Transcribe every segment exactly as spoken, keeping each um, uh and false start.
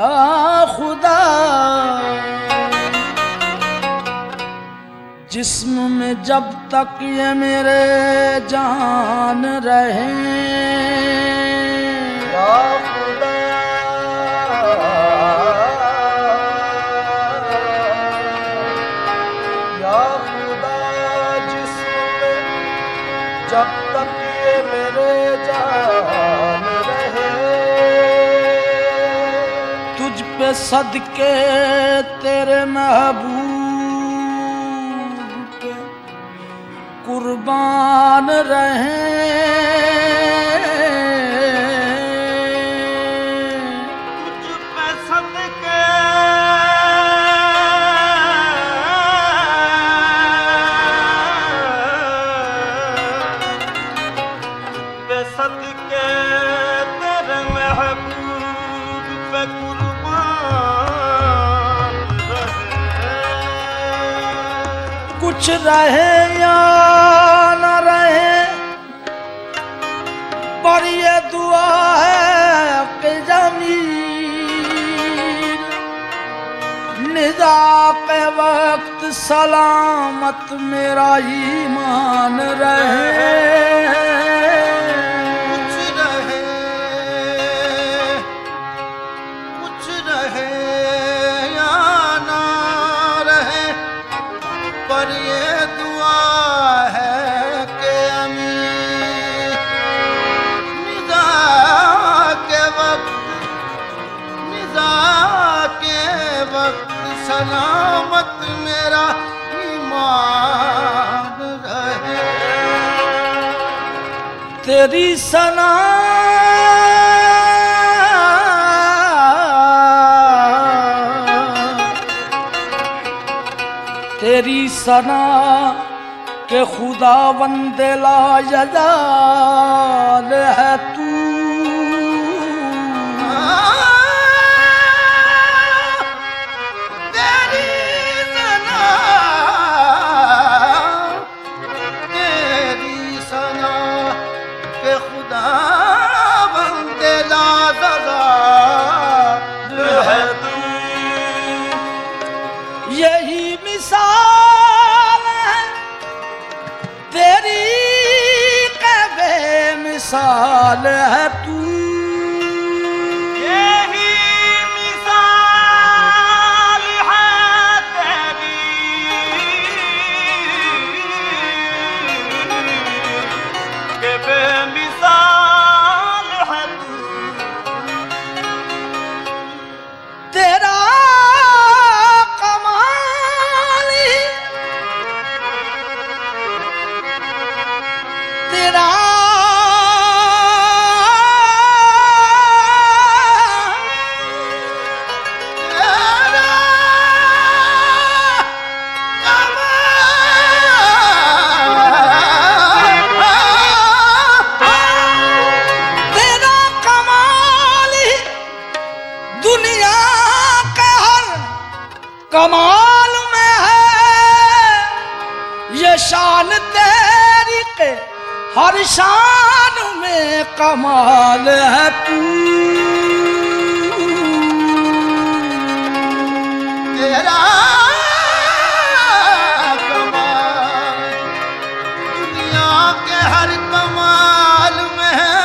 या खुदा जिस्म में जब तक ये मेरे जान रहे या खुदा या खुदा जिस्म में जब तक ये मेरे जान रहे तुझ पे सदके तेरे महबूब के कुर्बान रहे तुझ पे सदके पे सदके तेरे महबूब पे कुर्बान रहे कुछ रहे या न रहे पर ये दुआ है कि ज़मीन निज़ा के वक्त सलामत मेरा ईमान रहे कुछ रहे कुछ रहे या ना रहे पर ये दुआ है कि अमीर निज़ा के वक्त निज़ा के वक्त सलामत मेरा ईमान रहे तेरी सना तेरी सना के खुदा वंदे ला यजाल है तू तेरी सना तेरी सना के खुदा बंदे ला यजाल है तू यही मिसाल है तेरी के बेमिसाल है तू यही मिसाल है तेरी के बेमिसाल है तू तेरा कमाल ही तेरा तेरा कमाल ही दुनिया के हर कमाल में है ये शान तेरी के हर शान में कमाल है तू तेरा कमाल दुनिया के हर कमाल में है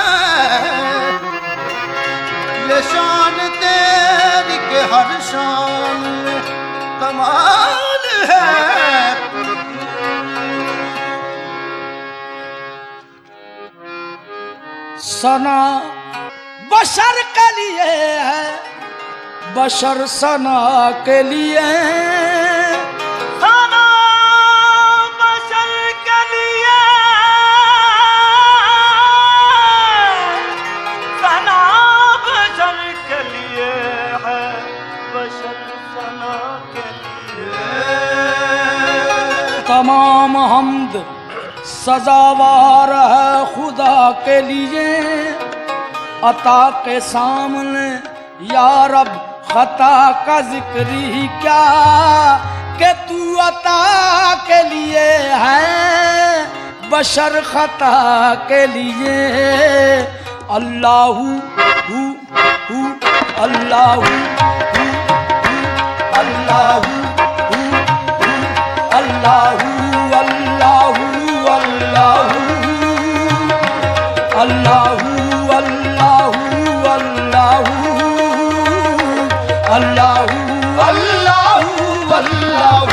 ये शान तेरी के हर शान में कमाल है सना बशर के लिए है बशर सना के लिए सना बशर के लिए सना बशर के लिए है बशर सना के लिए तमाम हमद सजावार है खुदा के लिए अता के सामने या रब खता का जिक्र ही क्या कि तू अता के लिए है बशर खता के लिए अल्लाहू हू हू अल्लाह अल्लाह अल्लाह अल्लाह अल्लाह अल्लाह अल्लाह अल्लाह अल्लाह अल्लाह अल्लाह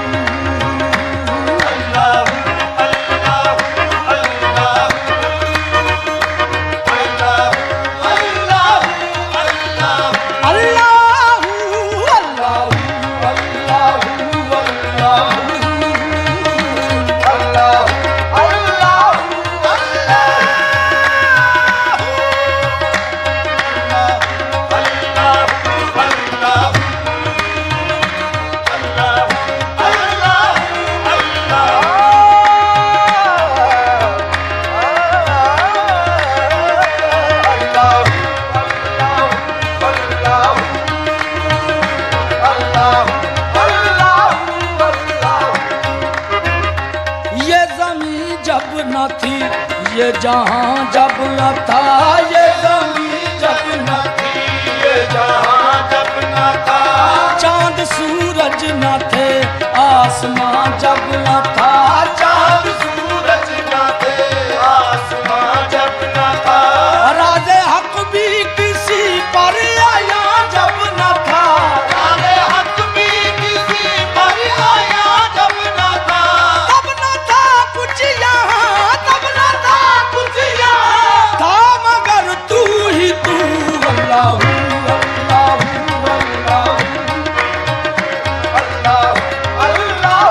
ये जहां जब न था, ये ज़मीं जब न थी, ये जहां जब न था, चांद सूरज न थे, आसमां जब न था, चांद सूरज न थे, आसमां जब न था, राज़े हक भी किसी पर आया जब न था, राज़े हक भी किसी पर आया जब न था, तब न था कुछ यहाँ, तब न था कुछ यहाँ, था मगर तू ही तू। अल्लाह अल्लाह अल्लाह अल्लाह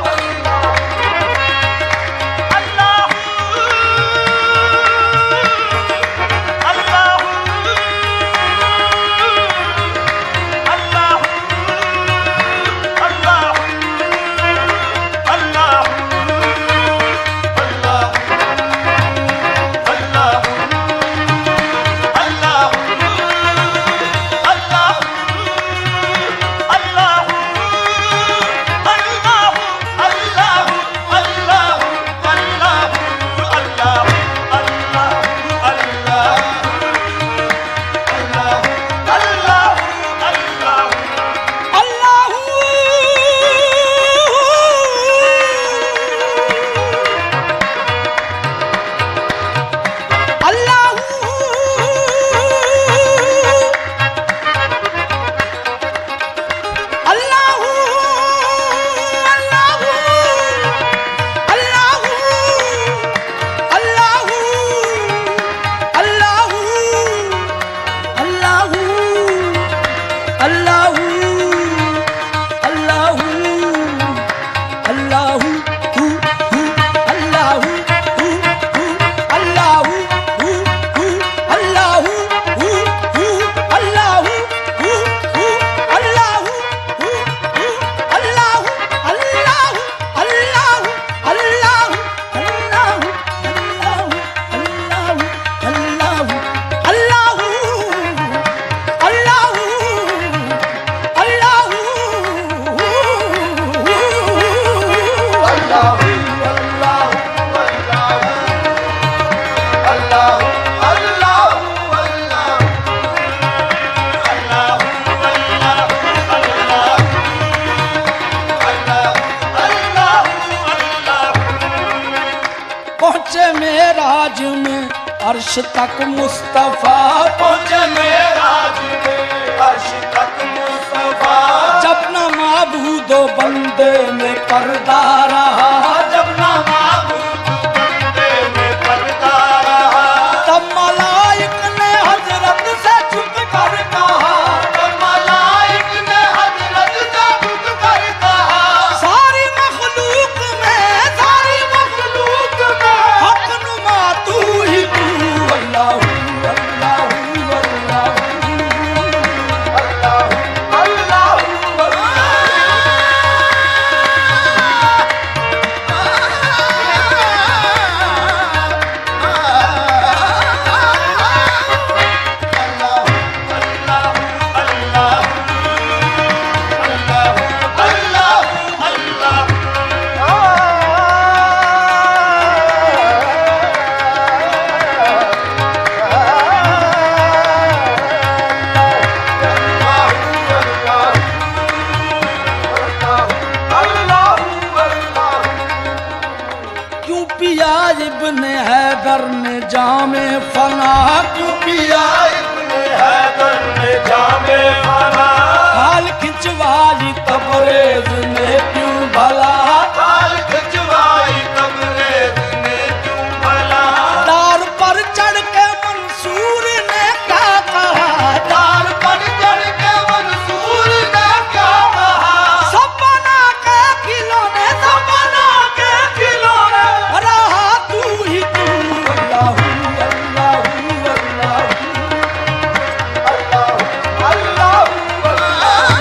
मेराज में अर्श तक मुस्तफा पहुंचे, मेराज में अर्श तक मुस्तफा, जब न माबूदो बंदे में पर्दा रहा, जब न माबूदो बंदे में पर्दा रहा, तब मलाइक ने हजरत से छुप कर कहा, तब मलाइक ने हजरत से छुप कर कहा, सारी मखलूक में, सारी मखलूक में हक नुमा तू ही तू। अल्लाह अल्लाह अल्लाह अल्लाह अल्लाह जामे फना क्यों किया इब्ने हैदर ने जामे फना खाल खिंचवाई तबरेज ने क्यों भला खाल खिंचवाई तबरेज ने क्यों भला दार पर चढ़ के मंसूर ने क्या कहा दार पर चढ़ के मंसूर ने क्या कहा सब बना के खिलौने सब बना के खिलौने रहा तू ही तू अल्लाह अल्लाह अल्लाह अल्लाह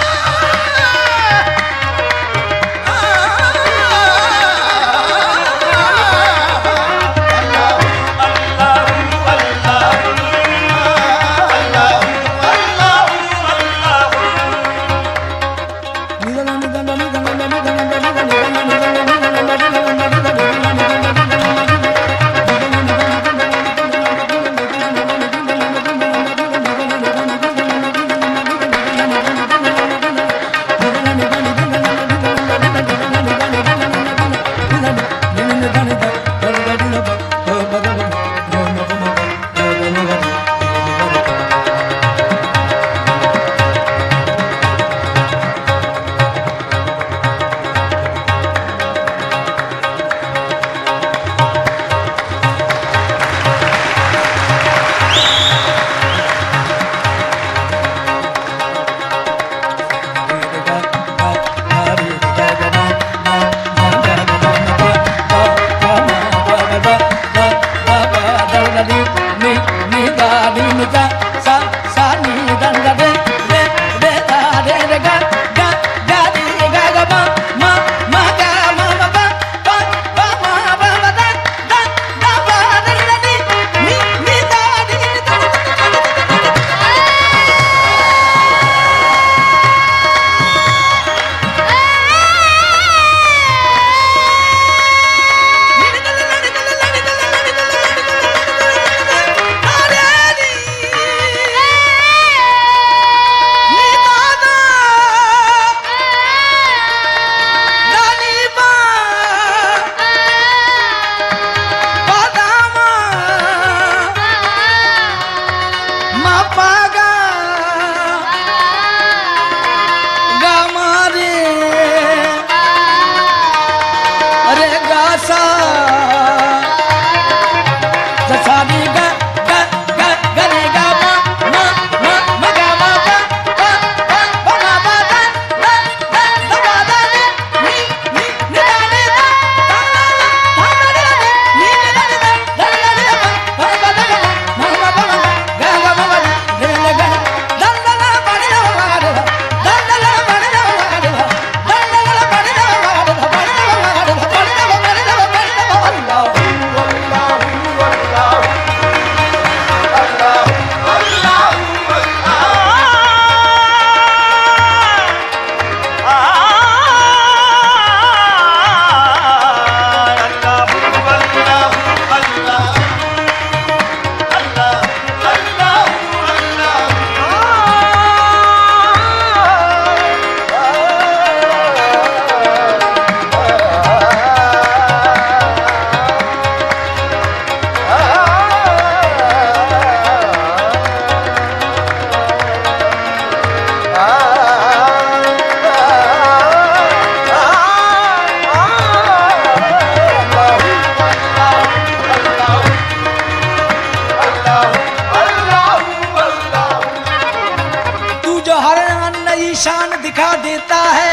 शान दिखा देता है,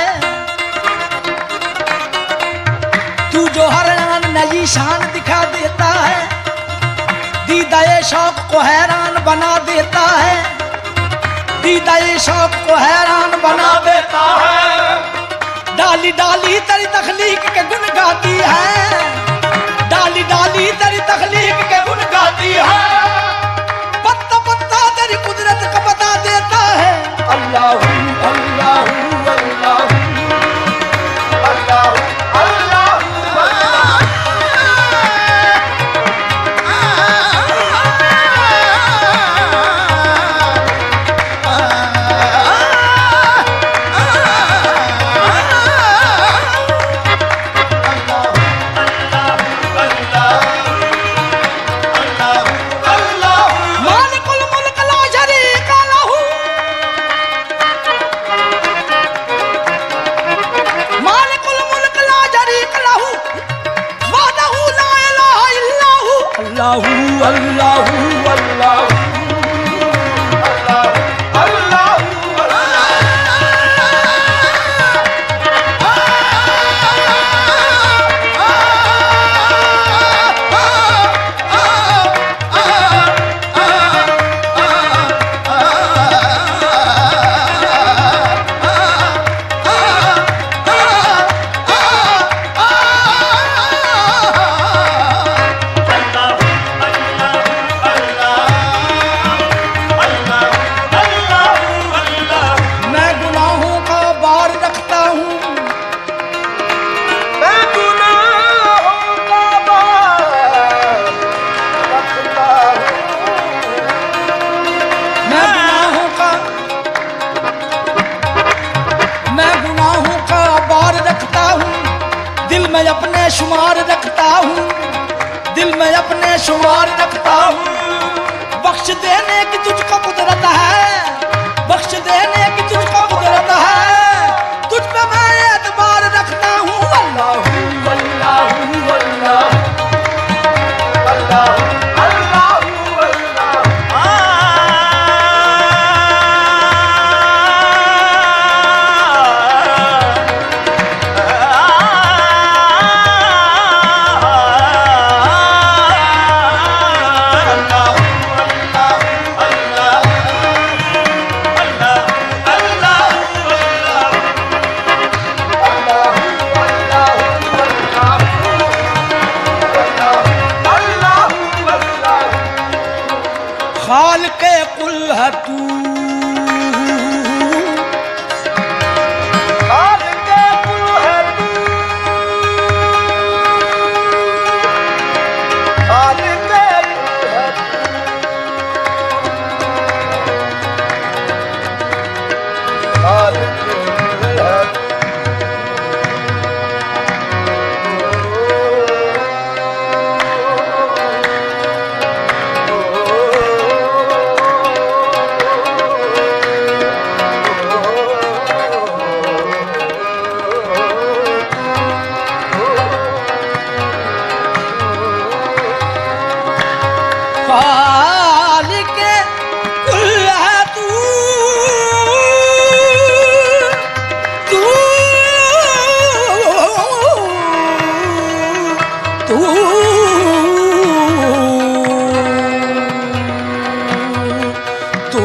तू जो हर आन नई शान दिखा देता है, दीदाए शौक को हैरान बना देता है, दीदाए शौक को हैरान बना देता है। डाली डाली तेरी तखलीक के गुन गाती है, डाली डाली तेरी तखलीक के गुन गाती है, पत्ता पत्ता तेरी कुदरत का बता देता है। अल्लाह अल्लाह अल्लाह अल्लाह अल्लाह अल्लाह अल्लाह शुमार रखता हूँ, दिल में अपने शुमार रखता हूँ। बख्श देने की तुझको कुदरत है, बख्श देने की तुझको कुदरत है, तुझ पे मैं एतबार रखता हूँ। अल्लाह अल्लाह अल्लाह अल्लाह खालिक़े कुल है तू, खालिक़े कुल है तू, खालिक़े कुल है तू, खालिक़े कुल है तू। खालिक़े कुल है तू, तू तू तू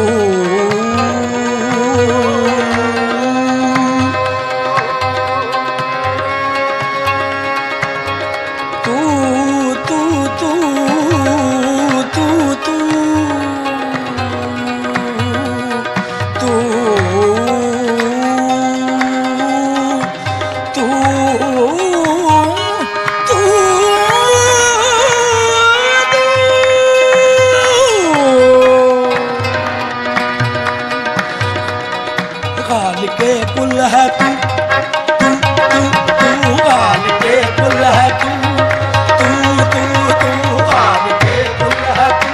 खालिक़े कुल है तू, तू तू तू खालिक़े कुल है तू, तू तू तू खालिक़े कुल है तू,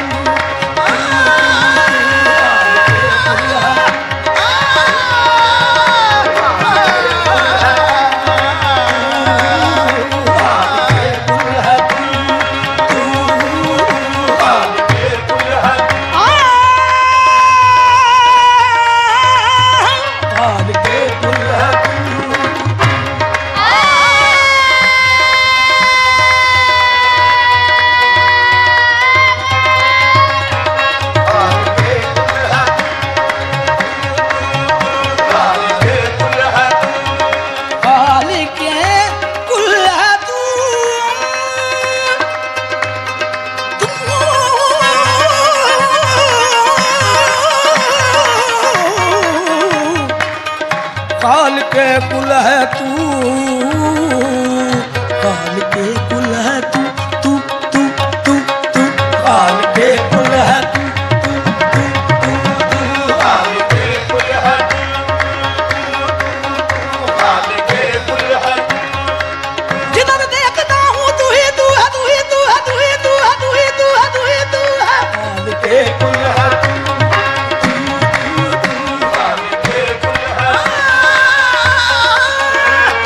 खालिक़े कुल है तू, खालिक़े कुल है तू, तू तू तू तू खालिक़े कुल है तू, तू तू तू खालिक़े कुल है तू, खालिक़े कुल है तू। जिधर देखता हूँ तू ही तू है, तू ही तू है, तू ही तू है, तू ही तू है, तू ही तू है। खालिक़े कुल है तू, खालिक़े कुल है।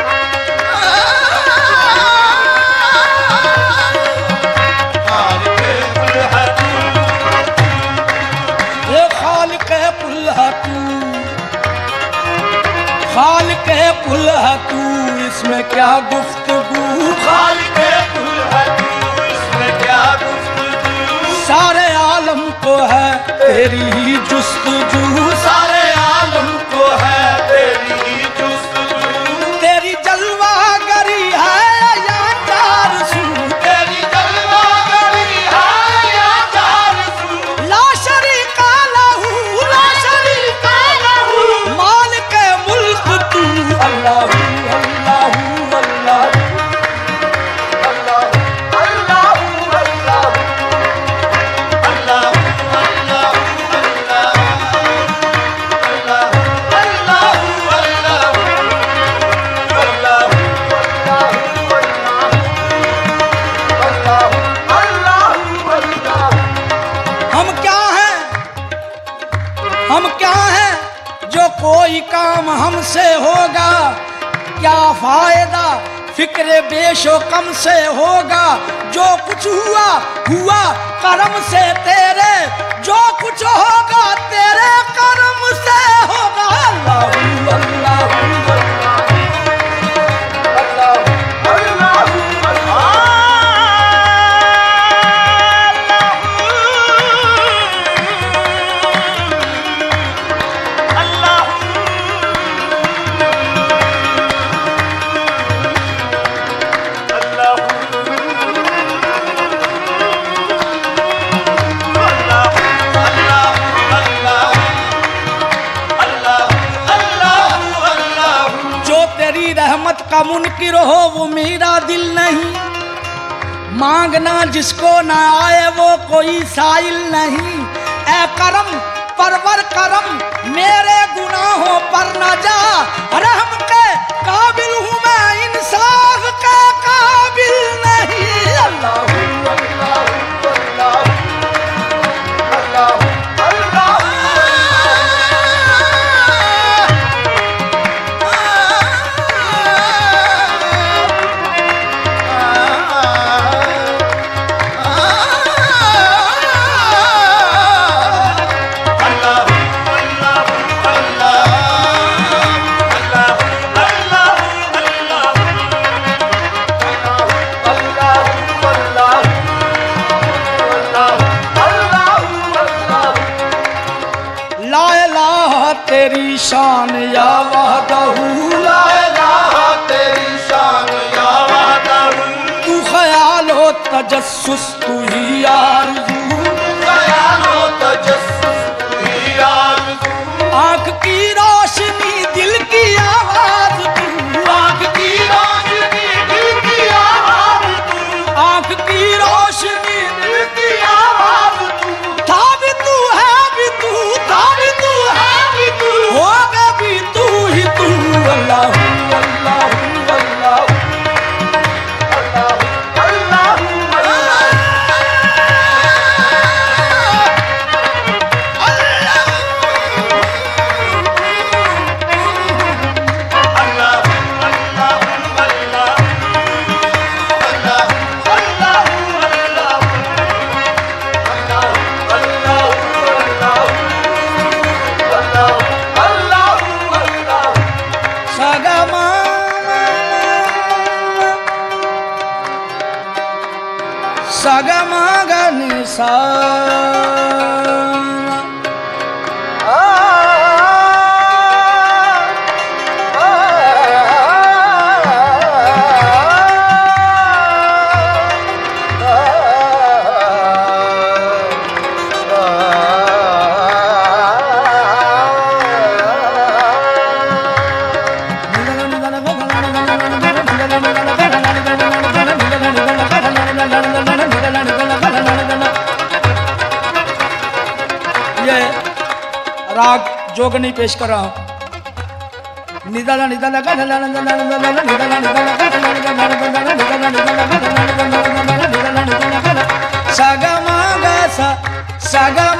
है तू, इसमें क्या गुफ्तगू, खालिक़े कुल है तू, इसमें क्या गुफ्तगू, सारे आलम को है तेरी ही जुस्तजू, सारे आलम को है तेरी ही जुस्तजू, तेरी जलवागरी है या जारसू, तेरी जलवागरी है या जारसू, ला शरीका लहू, ला शरीका लहू, मालिक मुल्क तू, अल्लाहू अल्लाहू अल्लाहू हम क्या हैं जो कोई काम हमसे होगा, क्या फायदा फिक्र बेशो कम से होगा, जो कुछ हुआ हुआ करम से तेरे, जो कुछ होगा तेरे करम से होगा, अल्लाहू अल्लाहू रहमत का मुनकिर हो वो मेरा दिल नहीं, मांगना जिसको ना आए वो कोई साइल नहीं, ए करम परवर करम मेरे गुनाहों पर न जा, रहम के काबिल हूँ मैं इंसाफ के काबिल नहीं, अल्लाहू अल्लाहू अल्लाहू अल्लाहू तेरी शान या वहदहू, ला इलाहा तेरी शान या वहदहू, तू ख्याल हो तजस्सुस तू ही आरज़ू, ख्याल हो तजस्सुस तू ही आरज़ू, आँख की रोशनी दिल की आवाज़ तू, आँख की रोशनी दिल की आवाज़ तू, आँख की रोशनी दिल की आवाज़ तू, था भी तू है भी तू, था भी तू है भी तू, होगा भी तू ही तू, अल्लाहू अल्लाहू अल्लाहू अल्लाहू सगमगनि सा राग जोगनी पेश कर रहा हूँ। निदाला निदाला गधला निदाला निदाला निदाला निदाला गधला निदाला निदाला निदाला निदाला गधला निदाला निदाला निदाला निदाला गधला सगा मा गा सा सगा